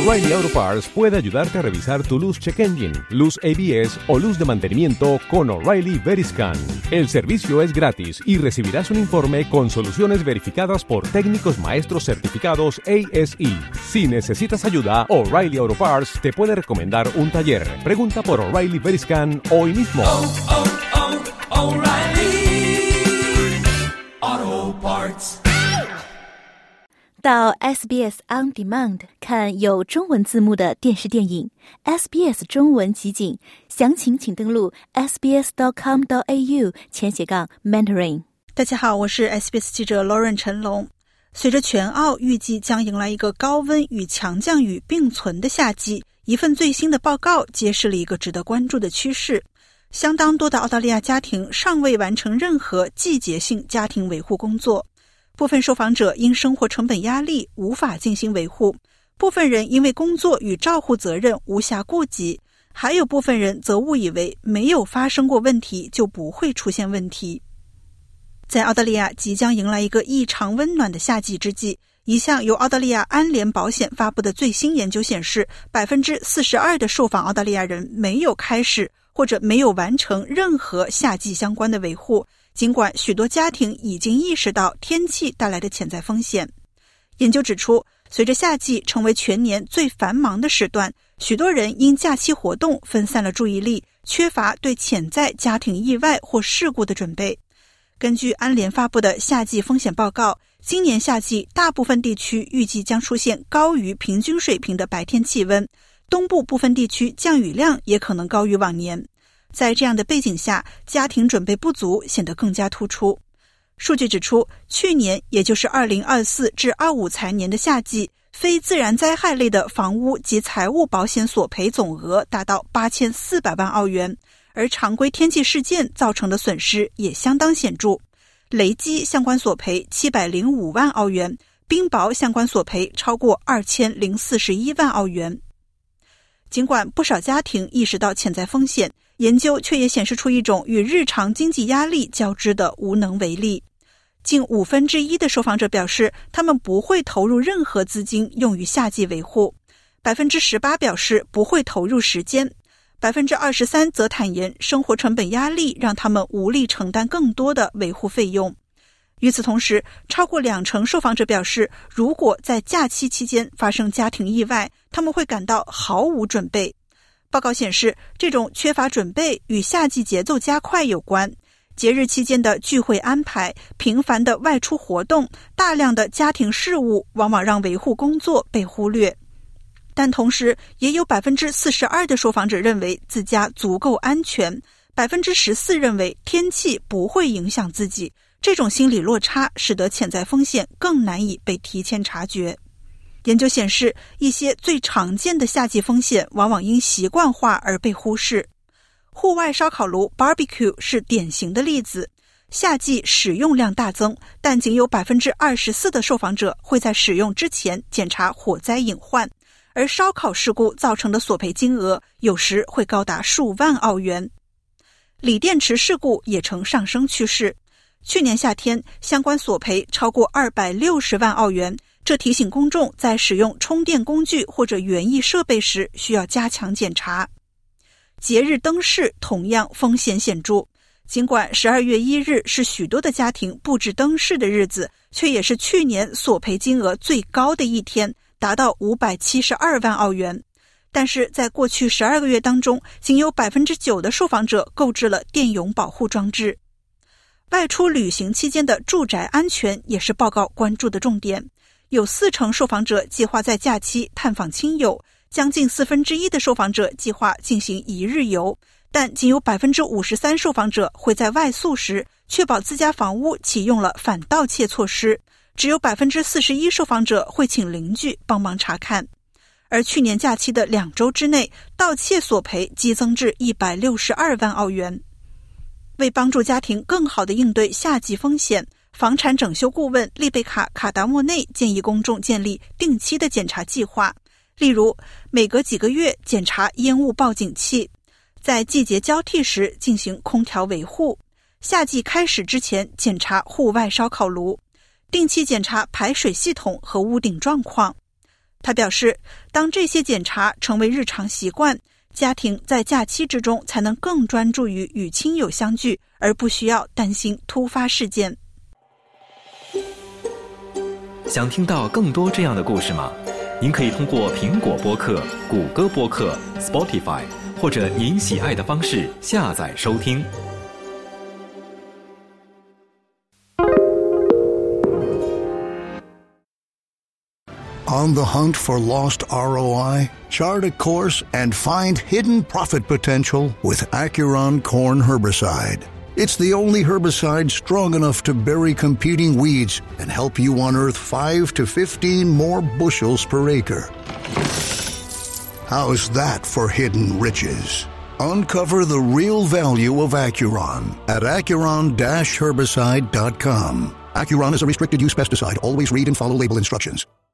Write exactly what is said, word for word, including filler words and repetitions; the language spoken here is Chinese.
O'Reilly Auto Parts puede ayudarte a revisar tu luz check engine, luz A B S o luz de mantenimiento con O'Reilly Veriscan. El servicio es gratis y recibirás un informe con soluciones verificadas por técnicos maestros certificados A S E. Si necesitas ayuda, O'Reilly Auto Parts te puede recomendar un taller. Pregunta por O'Reilly Veriscan hoy mismo. Oh, oh, oh, O'Reilly Auto Parts。 到 S B S On Demand 看有中文字幕的电视电影 S B S 中文集锦，详情请登录 s b s dot com dot a u 前斜杠 mentoring。 大家好，我是 S B S 记者 Lauren 陈龙。随着全澳预计将迎来一个高温与强降雨并存的夏季，一份最新的报告揭示了一个值得关注的趋势。相当多的澳大利亚家庭尚未完成任何季节性家庭维护工作，部分受访者因生活成本压力无法进行维护，部分人因为工作与照护责任无暇顾及，还有部分人则误以为没有发生过问题就不会出现问题。在澳大利亚即将迎来一个异常温暖的夏季之际，一项由澳大利亚安联保险发布的最新研究显示 百分之四十二 的受访澳大利亚人没有开始或者没有完成任何夏季相关的维护，尽管许多家庭已经意识到天气带来的潜在风险。研究指出，随着夏季成为全年最繁忙的时段，许多人因假期活动分散了注意力，缺乏对潜在家庭意外或事故的准备。根据安联发布的夏季风险报告，今年夏季大部分地区预计将出现高于平均水平的白天气温，东部部分地区降雨量也可能高于往年。在这样的背景下，家庭准备不足显得更加突出。数据指出，去年也就是二零二四至二五财年的夏季，非自然灾害类的房屋及财务保险索赔总额达到八千四百万澳元，而常规天气事件造成的损失也相当显著，雷击相关索赔七百零五万澳元，冰雹相关索赔超过二千零四十一万澳元。尽管不少家庭意识到潜在风险，研究却也显示出一种与日常经济压力交织的无能为力。近五分之一的受访者表示，他们不会投入任何资金用于夏季维护， 百分之十八 表示不会投入时间， 百分之二十三 则坦言生活成本压力让他们无力承担更多的维护费用。与此同时，超过两成受访者表示，如果在假期期间发生家庭意外，他们会感到毫无准备。报告显示，这种缺乏准备与夏季节奏加快有关。节日期间的聚会安排、频繁的外出活动、大量的家庭事务往往让维护工作被忽略。但同时，也有 百分之四十二 的受访者认为自家足够安全， 百分之十四 认为天气不会影响自己。这种心理落差使得潜在风险更难以被提前察觉。研究显示，一些最常见的夏季风险往往因习惯化而被忽视。户外烧烤炉 barbecue 是典型的例子，夏季使用量大增，但仅有 百分之二十四 的受访者会在使用之前检查火灾隐患，而烧烤事故造成的索赔金额有时会高达数万澳元。锂电池事故也呈上升趋势，去年夏天相关索赔超过二百六十万澳元，这提醒公众在使用充电工具或者园艺设备时需要加强检查。节日灯饰同样风险显著，尽管十二月一日是许多的家庭布置灯饰的日子，却也是去年索赔金额最高的一天，达到五百七十二万澳元。但是在过去十二个月当中，仅有 百分之九 的受访者购置了电泳保护装置。外出旅行期间的住宅安全也是报告关注的重点，有四成受访者计划在假期探访亲友，将近四分之一的受访者计划进行一日游，但仅有 百分之五十三 受访者会在外宿时确保自家房屋启用了反盗窃措施，只有 百分之四十一 受访者会请邻居帮忙查看。而去年假期的两周之内，盗窃索赔激增至一百六十二万澳元。为帮助家庭更好地应对夏季风险，房产整修顾问丽贝卡·卡达莫内建议公众建立定期的检查计划，例如每隔几个月检查烟雾报警器，在季节交替时进行空调维护，夏季开始之前检查户外烧烤炉，定期检查排水系统和屋顶状况。 他表示，当这些检查成为日常习惯，家庭在假期之中才能更专注于与亲友相聚，而不需要担心突发事件。 想听到更多这样的故事吗？您可以通过苹果播客、谷歌播客、Spotify 或者您喜爱的方式下载收听。 On the hunt for lost R O I? Chart a course and find hidden profit potential with Acuron Corn Herbicide. It's the only herbicide strong enough to bury competing weeds and help you unearth five to fifteen more bushels per acre. How's that for hidden riches? Uncover the real value of Acuron at acuron dash herbicide dot com. Acuron is a restricted use pesticide. Always read and follow label instructions.